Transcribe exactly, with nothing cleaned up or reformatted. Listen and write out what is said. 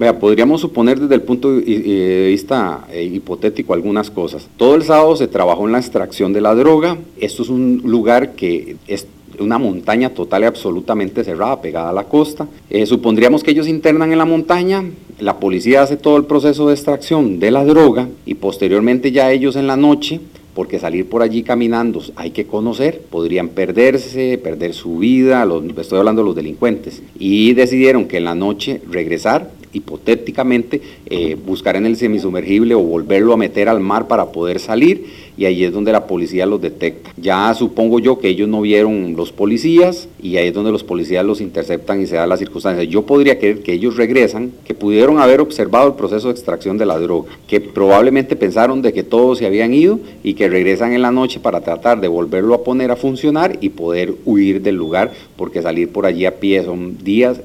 Vea, podríamos suponer desde el punto de vista eh, hipotético algunas cosas. Todo el sábado se trabajó en la extracción de la droga. Esto es un lugar que es una montaña total y absolutamente cerrada, pegada a la costa. Eh, supondríamos que ellos internan en la montaña, la policía hace todo el proceso de extracción de la droga y posteriormente ya ellos en la noche, porque salir por allí caminando hay que conocer, podrían perderse, perder su vida, los, estoy hablando de los delincuentes, y decidieron que en la noche regresar, hipotéticamente, eh, buscar en el semisumergible o volverlo a meter al mar para poder salir, y ahí es donde la policía los detecta. Ya supongo yo que ellos no vieron los policías, y ahí es donde los policías los interceptan y se da la circunstancia. Yo podría creer que ellos regresan, que pudieron haber observado el proceso de extracción de la droga, que probablemente pensaron de que todos se habían ido y que regresan en la noche para tratar de volverlo a poner a funcionar y poder huir del lugar, porque salir por allí a pie son días